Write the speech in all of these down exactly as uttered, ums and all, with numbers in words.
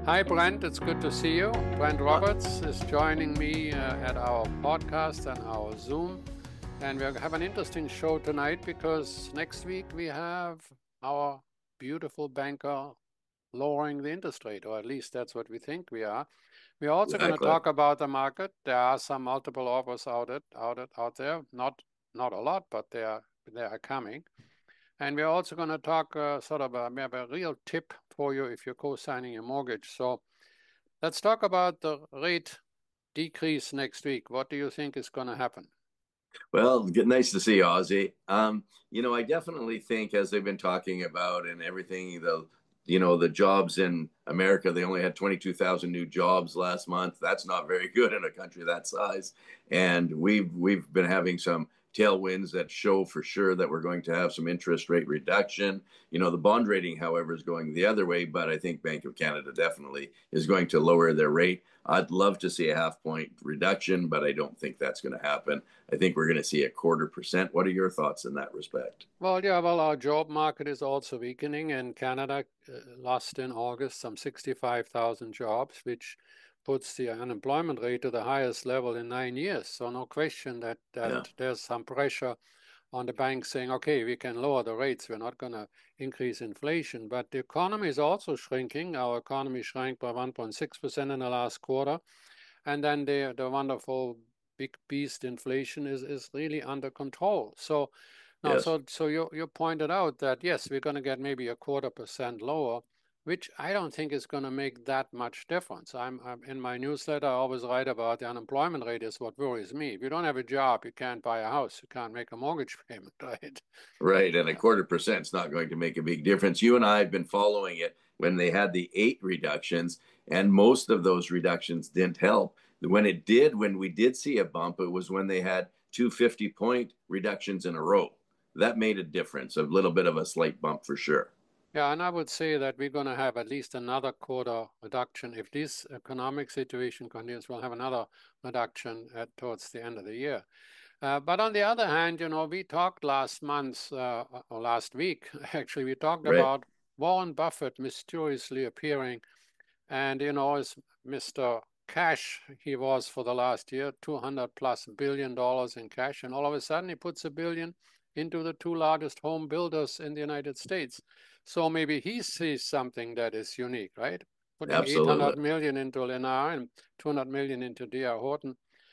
Hi, Brent. It's good to see you. Brent Roberts is joining me uh, at our podcast and our Zoom. And we have an interesting show tonight because next week we have our beautiful banker lowering the interest rate, or at least that's what we think we are. We're also going to Exactly. talk about the market. There are some multiple offers out it, out it, out there. Not not a lot, but they are they are coming. And we're also going to talk uh, sort of a, we have a real tip for you if you're co-signing a mortgage. So let's talk about the rate decrease next week. What do you think is going to happen? Well, good, nice to see you, Ozzy. Um, you know, I definitely think, as they've been talking about and everything, the you know the jobs in America, they only had twenty-two thousand new jobs last month. That's not very good in a country that size. And we've we've been having some tailwinds that show for sure that we're going to have some interest rate reduction. You know, the bond rating, however, is going the other way, but I think Bank of Canada definitely is going to lower their rate. I'd love to see a half point reduction, but I don't think that's going to happen. I think we're going to see a quarter percent. What are your thoughts in that respect? Well, yeah, well, our job market is also weakening, and Canada uh, lost in August some sixty-five thousand jobs, which puts the unemployment rate to the highest level in nine years. So no question that that Yeah. there's some pressure on the banks saying, okay, we can lower the rates. We're not going to increase inflation. But the economy is also shrinking. Our economy shrank by one point six percent in the last quarter. And then the, the wonderful big beast inflation is, is really under control. So now, Yes. so so you you pointed out that yes, we're going to get maybe a quarter percent lower, which I don't think is going to make that much difference. I'm, I'm in my newsletter. I always write about the unemployment rate is what worries me. If you don't have a job, you can't buy a house, you can't make a mortgage payment, right? Right. And a Yeah. quarter percent is not going to make a big difference. You and I have been following it when they had the eight reductions, and most of those reductions didn't help. When it did, when we did see a bump, it was when they had two fifty point reductions in a row. That made a difference, a little bit of a slight bump for sure. Yeah, and I would say that we're going to have at least another quarter reduction. If this economic situation continues, we'll have another reduction at, towards the end of the year. Uh, but on the other hand, you know, we talked last month uh, or last week, actually, we talked Right. about Warren Buffett mysteriously appearing. And, you know, as Mister Cash, he was for the last year, two hundred plus billion dollars in cash. And all of a sudden, he puts a billion into the two largest home builders in the United States. So maybe he sees something that is unique, right? Putting Absolutely. eight hundred million into Lennar and two hundred million into D R Horton.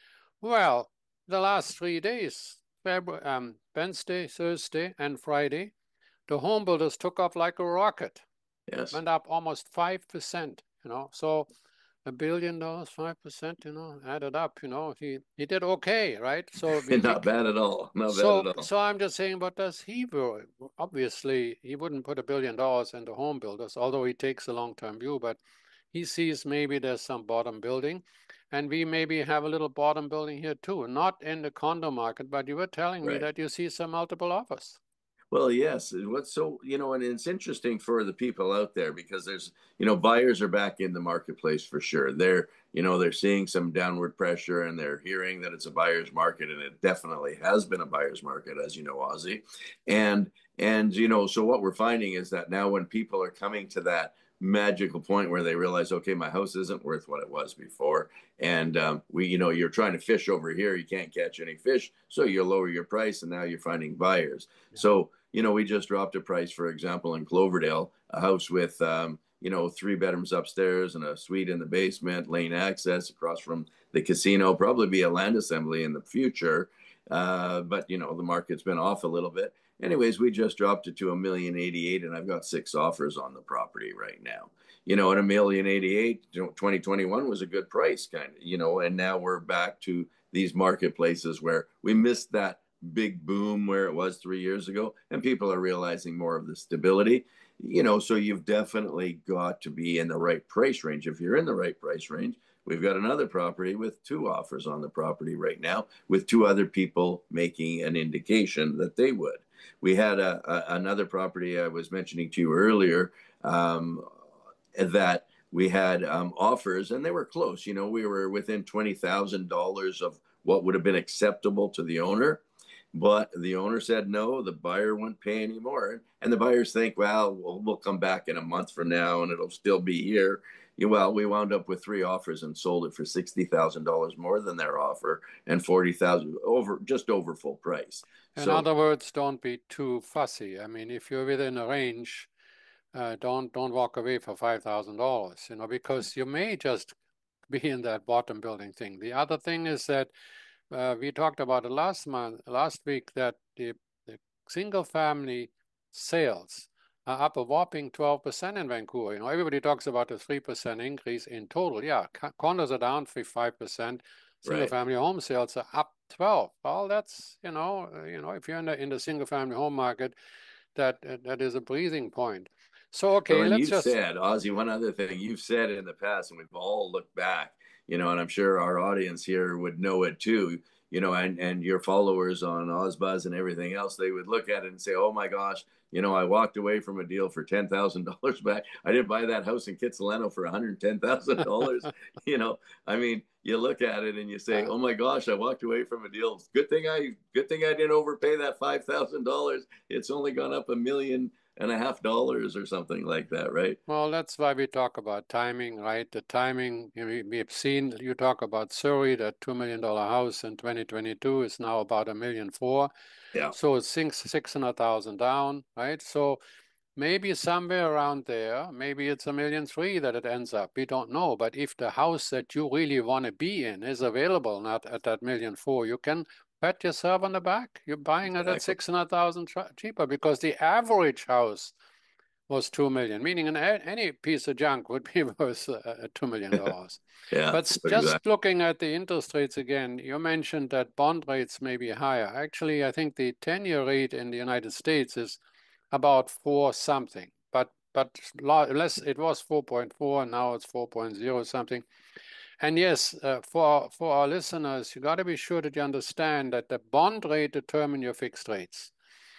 Well, the last three days, February, um, Wednesday, Thursday, and Friday, the home builders took off like a rocket, Yes. went up almost five percent, you know. So a billion dollars, five percent, you know, added up, you know, he, he did okay, right? So we, we Not bad at all. Not bad so at all. so I'm just saying, what does he worry? Obviously, he wouldn't put a billion dollars into home builders, although he takes a long-term view, but he sees maybe there's some bottom building. And we maybe have a little bottom building here too, not in the condo market, but you were telling me Right. that you see some multiple offers. Well, yes. What's so, you know, and it's interesting for the people out there because there's, you know, buyers are back in the marketplace for sure. They're, you know, they're seeing some downward pressure and they're hearing that it's a buyer's market, and it definitely has been a buyer's market, as you know, Ozzy. And, and, you know, so what we're finding is that now when people are coming to that magical point where they realize, okay, my house isn't worth what it was before. And um, we, you know, you're trying to fish over here, you can't catch any fish. So you lower your price and now you're finding buyers. Yeah. So, you know, we just dropped a price, for example, in Cloverdale, a house with, um, you know, three bedrooms upstairs and a suite in the basement, lane access across from the casino, probably be a land assembly in the future. Uh, but, you know, the market's been off a little bit. Anyways, we just dropped it to a million eighty-eight, and I've got six offers on the property right now. You know, at a million eighty-eight, twenty twenty-one was a good price, kind of, you know, and now we're back to these marketplaces where we missed that big boom where it was three years ago, and people are realizing more of the stability. You know, so you've definitely got to be in the right price range. If you're in the right price range, we've got another property with two offers on the property right now, with two other people making an indication that they would. We had a, a another property I was mentioning to you earlier, um, that we had um, offers, and they were close. You know, we were within twenty thousand dollars of what would have been acceptable to the owner. But the owner said no, the buyer wouldn't pay anymore. And the buyers think, well, well, we'll come back in a month from now and it'll still be here. Yeah, well, we wound up with three offers and sold it for sixty thousand dollars more than their offer and forty thousand over, just over full price. In So other words, don't be too fussy. I mean, if you're within a range, uh, don't don't walk away for five thousand dollars, you know, because you may just be in that bottom building thing. The other thing is that uh, we talked about it last month, last week, that the, the single family sales are up a whopping twelve percent in Vancouver. You know, everybody talks about a three percent increase in total. Yeah, condos are down five percent. Single right. family home sales are up twelve. Well, that's, you know, uh, you know, if you're in the in the single family home market, that uh, that is a breathing point. So Well, okay, and let's you've just said, Ozzy, one other thing you've said in the past, and we've all looked back, you know, and I'm sure our audience here would know it too, you know, and, and your followers on OzBuzz and everything else, they would look at it and say, oh my gosh, you know, I walked away from a deal for ten thousand dollars back. I didn't buy that house in Kitsilano for one hundred ten thousand dollars. You know, I mean, you look at it and you say, uh, oh my gosh, I walked away from a deal. Good thing I, good thing I didn't overpay that five thousand dollars. It's only gone up a million and a half dollars or something like that, right? well, that's why we talk about timing, right? The timing, you know, we have seen, you talk about Surrey, that two million dollar house in twenty twenty-two is now about a million four. Yeah, So it's six, six hundred thousand down, right? So maybe somewhere around there, maybe it's a million three that it ends up. We don't know. But if the house that you really want to be in is available, not at that million four, you can pat yourself on the back. You're buying it at exactly. six hundred thousand cheaper, because the average house was two million, meaning an, any piece of junk would be worth uh, two million dollars. Yeah, But just exactly. looking at the interest rates again, you mentioned that bond rates may be higher. Actually, I think the ten-year rate in the United States is about four something, but but less. It was four point four, and now it's four point zero something. And yes, uh, for for our listeners, you got to be sure that you understand that the bond rate determine your fixed rates.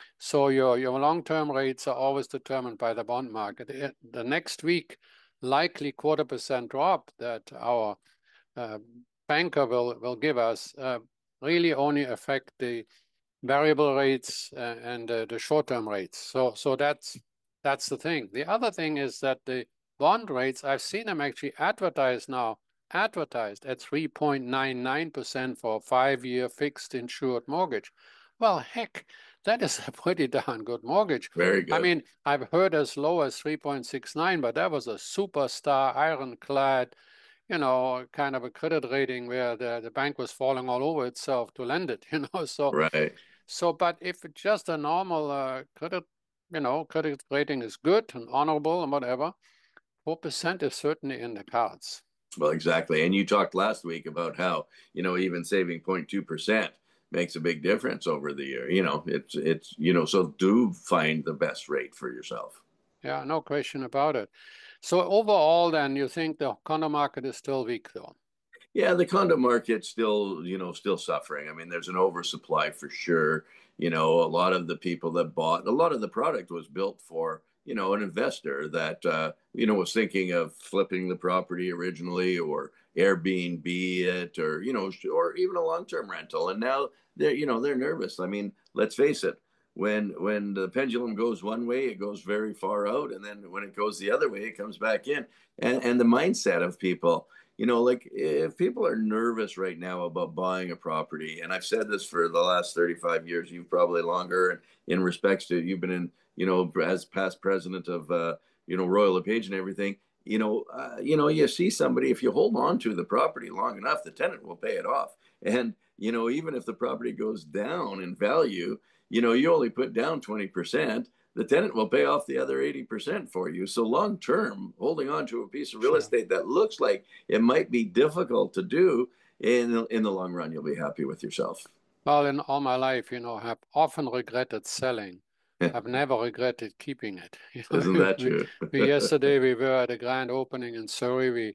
So your, your long-term rates are always determined by the bond market. The next week, likely quarter percent drop that our uh, banker will, will give us uh, really only affect the variable rates uh, and uh, the short-term rates. So, so that's that's the thing. The other thing is that the bond rates, I've seen them actually advertised now, advertised at three point nine nine percent for a five-year fixed insured mortgage. Well, heck, that is a pretty darn good mortgage. Very I good. mean, I've heard as low as three point six nine, but that was a superstar, ironclad, you know, kind of a credit rating where the, the bank was falling all over itself to lend it, you know. So, Right. so, but if it's just a normal uh, credit, you know, credit rating is good and honorable and whatever, four percent is certainly in the cards. Well, exactly. And you talked last week about how, you know, even saving zero point two percent makes a big difference over the year. You know, it's, it's, you know, so do find the best rate for yourself. Yeah, no question about it. So overall, then, you think the condo market is still weak, though? Yeah, the condo market's still, you know, still suffering. I mean, there's an oversupply for sure. You know, a lot of the people that bought, a lot of the product was built for, you know, an investor that, uh, you know, was thinking of flipping the property originally or Airbnb it or, you know, or even a long-term rental. And now they're, you know, they're nervous. I mean, let's face it. When when the pendulum goes one way, it goes very far out, and then when it goes the other way, it comes back in. And and the mindset of people, you know, like if people are nervous right now about buying a property, and I've said this for the last thirty-five years, you've probably longer, and in respects to you've been in, you know, as past president of, uh, you know, Royal LePage and everything, you know, uh, you know, you see somebody, if you hold on to the property long enough, the tenant will pay it off. And, you know, even if the property goes down in value, you know, you only put down twenty percent, the tenant will pay off the other eighty percent for you. So long term, holding on to a piece of real Sure. estate that looks like it might be difficult to do, in the, in the long run, you'll be happy with yourself. Well, in all my life, you know, I've often regretted selling. I've never regretted keeping it. You Isn't know, that we, true? we yesterday we were at a grand opening in Surrey. We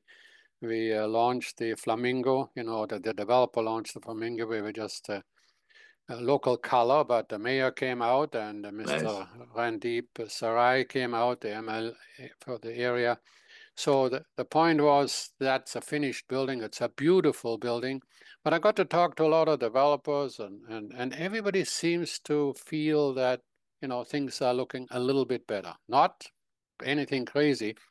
we uh, launched the Flamingo. You know, the, the developer launched the Flamingo. We were just uh, a local color, but the mayor came out and uh, Nice. mister Randeep Sarai came out, the M L for the area. So the, the point was that's a finished building. It's a beautiful building. But I got to talk to a lot of developers, and, and, and everybody seems to feel that, you know, things are looking a little bit better. Not anything crazy.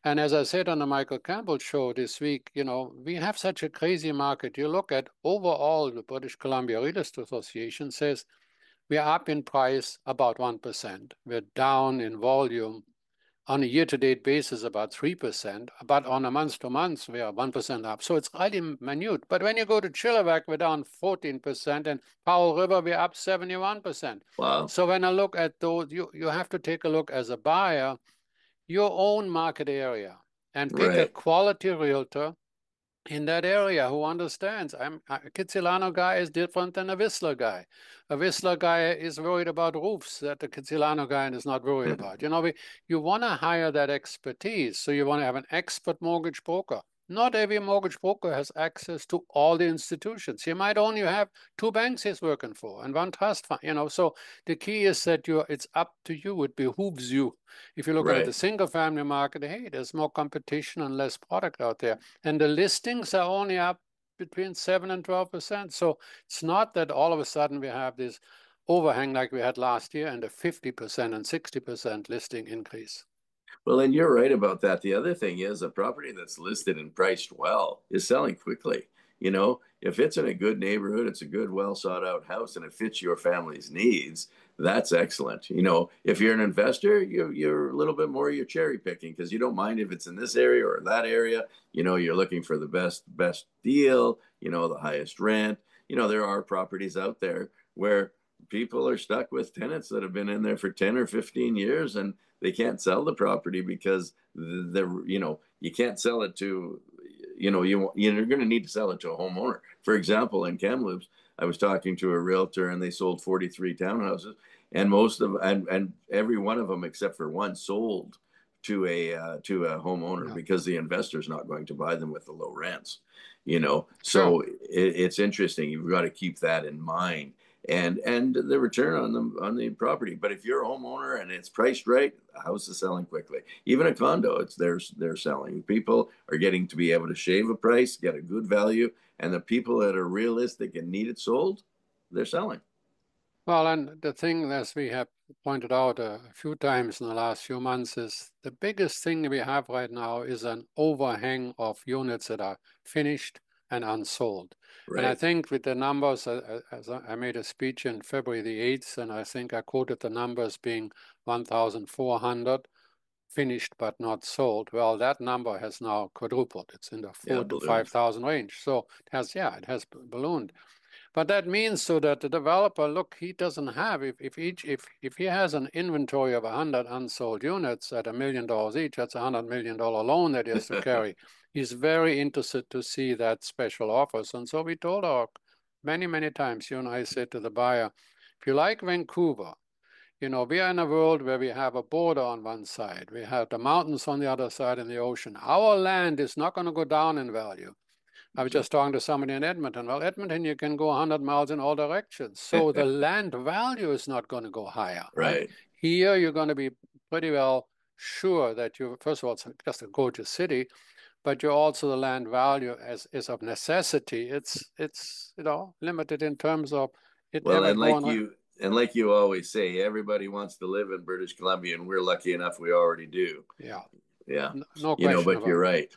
And as I said on the Michael Campbell show this week, you know, we have such a crazy market. You look at overall, the British Columbia Real Estate Association says we are up in price about one percent. We're down in volume on a year-to-date basis about three percent, but on a month-to-month, we are one percent up. So it's really minute. But when you go to Chilliwack, we're down fourteen percent, and Powell River, we're up seventy-one percent. Wow. So when I look at those, you, you have to take a look as a buyer, your own market area, and pick a Right. quality realtor in that area who understands. I'm a Kitsilano guy is different than a Whistler guy. A Whistler guy is worried about roofs that the Kitsilano guy is not worried about. You know, we, you want to hire that expertise. So you want to have an expert mortgage broker. Not every mortgage broker has access to all the institutions. He might only have two banks he's working for and one trust fund, you know. So the key is that you it's up to you. It behooves you. If you're looking Right. at the single family market, hey, there's more competition and less product out there. And the listings are only up between seven and twelve percent. So it's not that all of a sudden we have this overhang like we had last year and a fifty percent and sixty percent listing increase. Well, and you're right about that. The other thing is a property that's listed and priced well is selling quickly. You know, if it's in a good neighborhood, it's a good, well sought out house and it fits your family's needs, that's excellent. You know, if you're an investor, you, you're a little bit more, you're cherry picking because you don't mind if it's in this area or that area. You know, you're looking for the best, best deal, you know, the highest rent. You know, there are properties out there where people are stuck with tenants that have been in there for ten or fifteen years and they can't sell the property because the, you know, you can't sell it to, you know, you, you're going to need to sell it to a homeowner. For example, in Kamloops, I was talking to a realtor and they sold forty-three townhouses and most of, and, and every one of them except for one sold to a, uh, to a homeowner yeah. because the investor's not going to buy them with the low rents, you know? So sure. it, it's interesting. You've got to keep that in mind. And and the return on the on the property. But if you're a homeowner and it's priced right, the house is selling quickly. Even a condo, it's they're they're selling. People are getting to be able to shave a price, get a good value, and the people that are realistic and need it sold, they're selling. Well, and the thing, as we have pointed out a few times in the last few months, is the biggest thing we have right now is an overhang of units that are finished and unsold. Right. And I think with the numbers, uh, as I made a speech in February the eighth, and I think I quoted the numbers being one thousand four hundred finished but not sold. Well, that number has now quadrupled. It's in the four yeah, to five thousand range. So it has, yeah, it has ballooned. But that means so that the developer, look, he doesn't have, if, if each if if he has an inventory of one hundred unsold units at a million dollars each, that's a one hundred million dollar loan that he has to carry. He's very interested to see that special offers. And so we told our many, many times, you and I said to the buyer, if you like Vancouver, you know, we are in a world where we have a border on one side. We have the mountains on the other side and the ocean. Our land is not going to go down in value. I was just talking to somebody in Edmonton. Well, Edmonton, you can go one hundred miles in all directions. So the land value is not going to go higher. Right. right. Here, you're going to be pretty well sure that you, first of all, it's just a gorgeous city, but you're also the land value as is of necessity. It's, it's you know, limited in terms of it well, ever and like going you, and like you always say, everybody wants to live in British Columbia, and we're lucky enough we already do. Yeah. Yeah. No, no you know, but about you're it. right.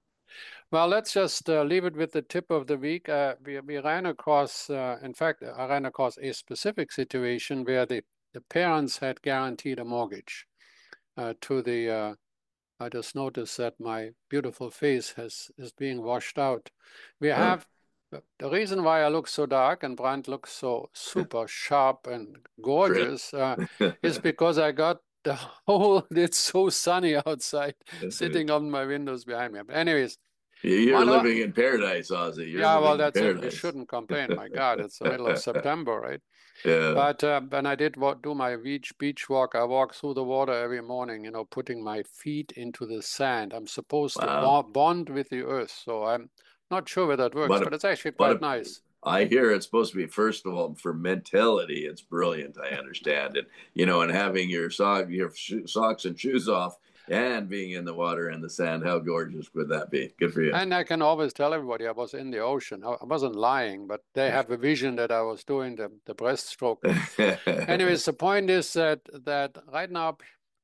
Well, let's just uh, leave it with the tip of the week. Uh, we, we ran across, uh, in fact, I ran across a specific situation where the, the parents had guaranteed a mortgage uh, to the, uh, I just noticed that my beautiful face has is being washed out. We have, oh. the reason why I look so dark and Brent looks so super sharp and gorgeous uh, is because I got the whole, it's so sunny outside, sitting on my windows behind me. But anyways, you're living in paradise, Ozzy. You're yeah, well, living that's in it. paradise. We shouldn't complain. My God, it's the middle of September, right? Yeah. But uh, when I did what, do my beach beach walk, I walk through the water every morning, you know, putting my feet into the sand. I'm supposed wow. to bond with the earth. So I'm not sure whether it works, a, but it's actually quite a, nice. I hear it's supposed to be, first of all, for mentality, it's brilliant. I understand it, you know, and having your sock, your socks and shoes off and being in the water and the sand, how gorgeous would that be? Good for you. And I can always tell everybody I was in the ocean. I wasn't lying, but they have a vision that I was doing the, the breaststroke. Anyways, the point is that that right now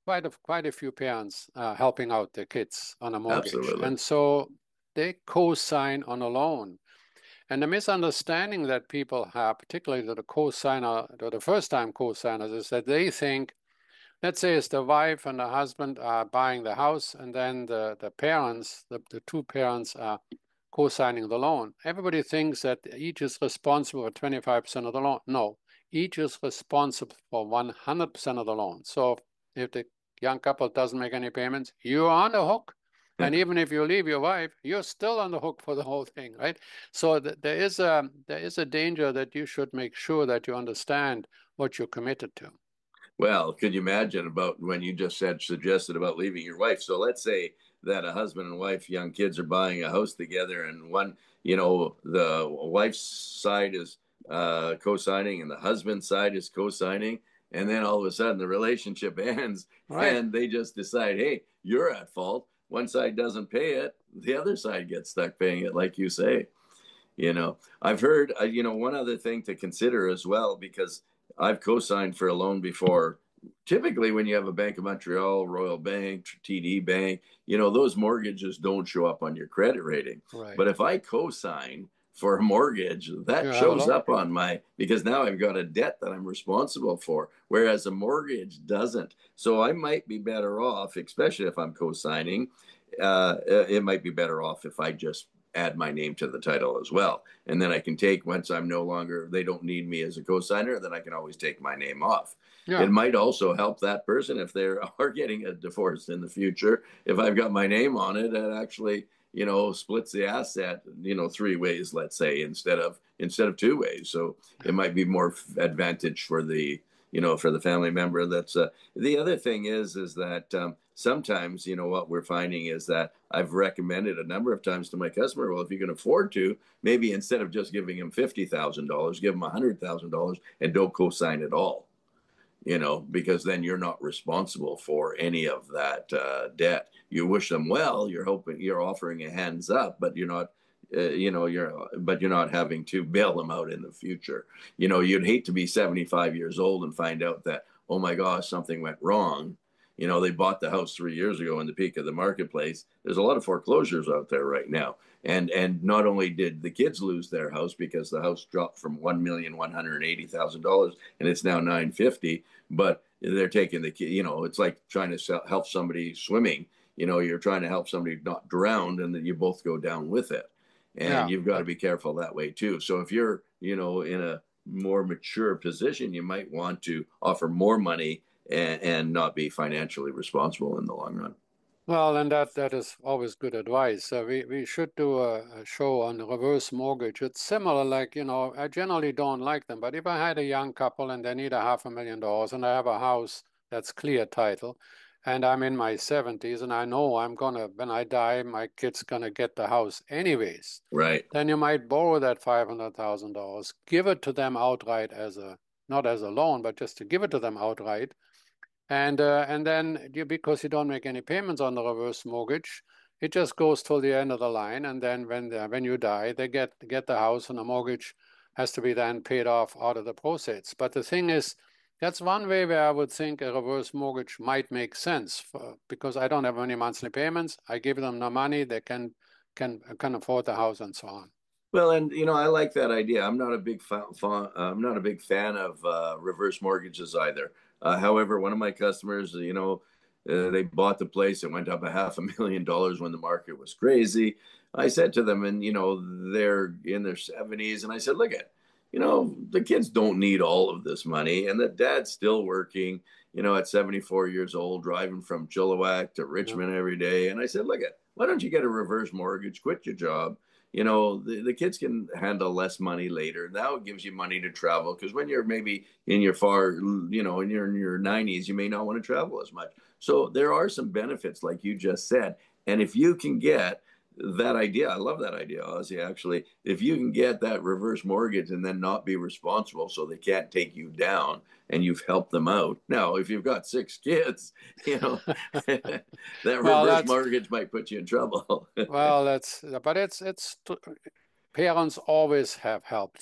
quite a, quite a few parents uh, helping out their kids on a mortgage. Absolutely. And so they co-sign on a loan. And the misunderstanding that people have, particularly the co-signer, the first-time co-signers, is that they think, let's say it's the wife and the husband are buying the house, and then the, the parents, the, the two parents are co-signing the loan. Everybody thinks that each is responsible for twenty-five percent of the loan. No, each is responsible for one hundred percent of the loan. So if the young couple doesn't make any payments, you're on the hook. And even if you leave your wife, you're still on the hook for the whole thing, right? So th there is a there is a danger that you should make sure that you understand what you're committed to. Well, could you imagine about when you just said suggested about leaving your wife? So let's say that a husband and wife, young kids, are buying a house together, and one, you know, the wife's side is uh, co-signing, and the husband's side is co-signing, and then all of a sudden the relationship ends, Right. and they just decide, hey, you're at fault. One side doesn't pay it, the other side gets stuck paying it, like you say. You know, I've heard, uh, you know, one other thing to consider as well, because I've co-signed for a loan before. Typically, when you have a Bank of Montreal, Royal Bank, T D Bank, you know, those mortgages don't show up on your credit rating. Right. But if I co-sign for a mortgage, that You have a shows loan. up on my, because now I've got a debt that I'm responsible for, whereas a mortgage doesn't. So I might be better off, especially if I'm co-signing, uh, it might be better off if I just add my name to the title as well. And then I can take, once I'm no longer, they don't need me as a co-signer, then I can always take my name off. Yeah. It might also help that person if they are getting a divorce in the future. If I've got my name on it, it actually, you know, splits the asset, you know, three ways, let's say, instead of instead of two ways. So it might be more advantage for the, you know, for the family member. That's uh, the other thing is, is that um, sometimes, you know, what we're finding is that I've recommended a number of times to my customer, well, if you can afford to, maybe instead of just giving him fifty thousand dollars, give him one hundred thousand dollars and don't co-sign at all, you know, because then you're not responsible for any of that uh, debt. You wish them well, you're hoping, you're offering a hands up, but you're not, uh, you know, you're, but you're not having to bail them out in the future. You know, you'd hate to be seventy-five years old and find out that, oh my gosh, something went wrong. You know, they bought the house three years ago in the peak of the marketplace. There's a lot of foreclosures out there right now. And and not only did the kids lose their house because the house dropped from one million one hundred eighty thousand dollars and it's now nine fifty, but they're taking the kid. You know, it's like trying to sell, help somebody swimming. You know, you're trying to help somebody not drown, and then you both go down with it. And Yeah. you've got to be careful that way too. So if you're, you know, in a more mature position, you might want to offer more money and, and not be financially responsible in the long run. Well, and that that is always good advice. Uh, we we should do a, a show on reverse mortgage. It's similar, like, you know, I generally don't like them, but if I had a young couple and they need a half a million dollars and I have a house that's clear title, and I'm in my seventies and I know I'm gonna, when I die, my kid's gonna get the house anyways, Right. then you might borrow that five hundred thousand dollars, give it to them outright as a, not as a loan, but just to give it to them outright. And uh, and then you, because you don't make any payments on the reverse mortgage, it just goes till the end of the line. And then when the, when you die, they get get the house, and the mortgage has to be then paid off out of the proceeds. But the thing is, that's one way where I would think a reverse mortgage might make sense for, because I don't have any monthly payments. I give them the money, they can can can afford the house and so on. Well, and you know, I like that idea. I'm not a big fan. I'm not a big fan of uh, reverse mortgages either. Uh, however, one of my customers, you know, uh, they bought the place. It went up a half a million dollars when the market was crazy. I said to them, and you know, they're in their seventies, and I said, look at, you know, the kids don't need all of this money, and the dad's still working. You know, at seventy-four years old, driving from Chilliwack to Yeah. Richmond every day. And I said, look at, why don't you get a reverse mortgage, quit your job? You know, the, the kids can handle less money later. Now it gives you money to travel, because when you're maybe in your far, you know, when you're in your nineties, you may not want to travel as much. So there are some benefits, like you just said. And if you can get that idea, I love that idea, Ozzy, actually, if you can get that reverse mortgage and then not be responsible so they can't take you down and you've helped them out. Now, if you've got six kids, you know, that Well, reverse that's mortgage might put you in trouble. well, that's but it's it's parents always have helped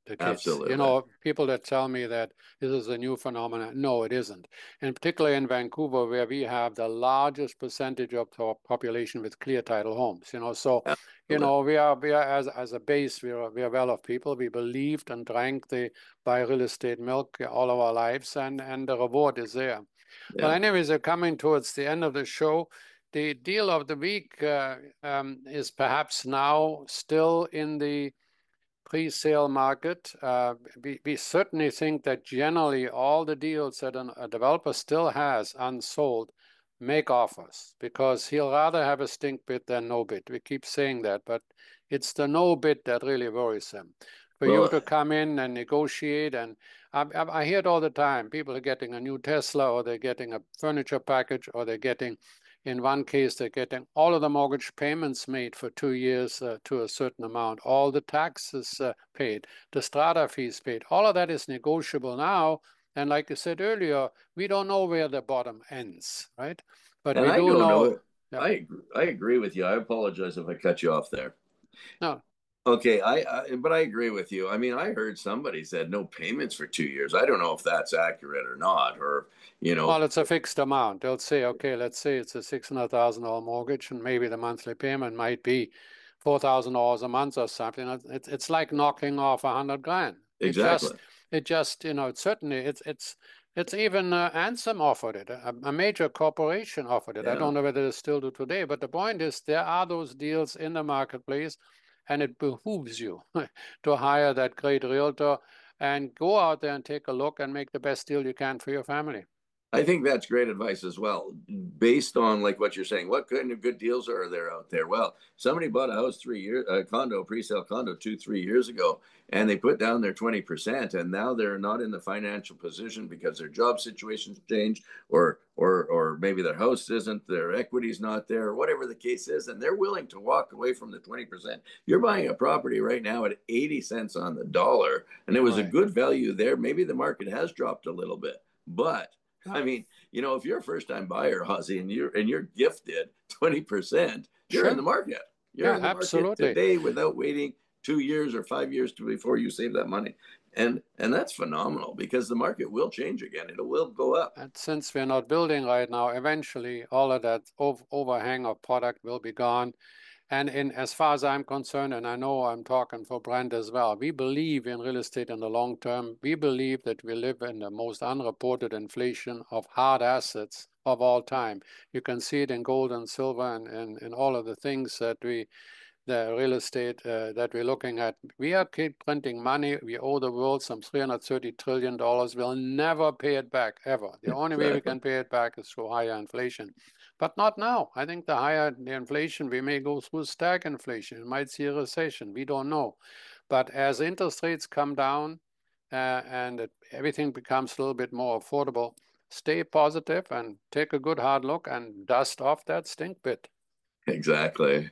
the kids. Absolutely. You know, people that tell me that this is a new phenomenon. No, it isn't. And particularly in Vancouver, where we have the largest percentage of the population with clear title homes. You know, so Absolutely. you know we are we are as as a base we are we are well off people. We believed and drank the buy real estate milk all of our lives, and and the reward is there. Yeah. Well, anyways, we're coming towards the end of the show. The deal of the week uh, um, is perhaps now still in the pre-sale market. Uh, we, we certainly think that generally all the deals that an, a developer still has unsold make offers, because he'll rather have a stink bid than no bid. We keep saying that, but it's the no bid that really worries him. For Well, you to come in and negotiate, and I, I, I hear it all the time. People are getting a new Tesla, or they're getting a furniture package, or they're getting, in one case, they're getting all of the mortgage payments made for two years uh, to a certain amount, all the taxes uh, paid, the strata fees paid. All of that is negotiable now. And like you said earlier, we don't know where the bottom ends, right? But and we I do don't know. know. Yeah. I I agree with you. I apologize if I cut you off there. No. Okay, I, I but I agree with you. I mean, I heard somebody said no payments for two years. I don't know if that's accurate or not, or you know. Well, it's a fixed amount. They'll say, okay, let's say it's a six hundred thousand dollar mortgage, and maybe the monthly payment might be four thousand dollars a month or something. It's it's like knocking off a hundred grand. Exactly. It just, it just, you know, it's certainly it's it's it's even uh, Ansem offered it. A, a major corporation offered it. Yeah. I don't know whether they still do today, but the point is there are those deals in the marketplace, and it behooves you to hire that great realtor and go out there and take a look and make the best deal you can for your family. I think that's great advice as well, based on like what you're saying. What kind of good deals are there out there? Well, somebody bought a house three years, a condo, pre-sale condo, two, three years ago, and they put down their twenty percent, and now they're not in the financial position because their job situation's changed, or or or maybe their house isn't, their equity's not there, or whatever the case is, and they're willing to walk away from the twenty percent. You're buying a property right now at eighty cents on the dollar, and it was right. a good value there. Maybe the market has dropped a little bit, but I mean, you know, if you're a first-time buyer, Ozzie, and you're and you're gifted twenty percent, you're sure. in the market. You're yeah, in the absolutely. market today without waiting two years or five years to before you save that money. And and that's phenomenal, because the market will change again. It will go up. And since we're not building right now, eventually all of that ov overhang of product will be gone. And in, as far as I'm concerned, and I know I'm talking for Brent as well, we believe in real estate in the long term. We believe that we live in the most unreported inflation of hard assets of all time. You can see it in gold and silver, and, and, and all of the things that we, the real estate uh, that we're looking at. We are keep printing money. We owe the world some three hundred thirty trillion dollars. We'll never pay it back, ever. The only exactly. way we can pay it back is through higher inflation. But not now. I think the higher the inflation, we may go through stagflation. We might see a recession. We don't know. But as interest rates come down uh, and it, everything becomes a little bit more affordable, stay positive and take a good hard look and dust off that stink bit. Exactly.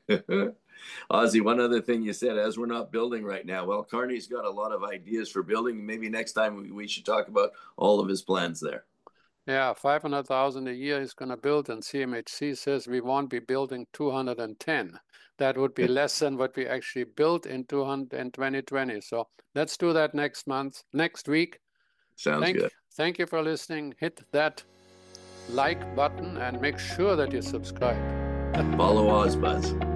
Ozzie, one other thing you said, as we're not building right now, well, Carney's got a lot of ideas for building. Maybe next time we, we should talk about all of his plans there. Yeah, five hundred thousand a year he's going to build, and C M H C says we won't be building two hundred ten. That would be less than what we actually built in twenty twenty. So let's do that next month, next week. Sounds thank, good. Thank you for listening. Hit that like button and make sure that you subscribe. Follow OzBuzz.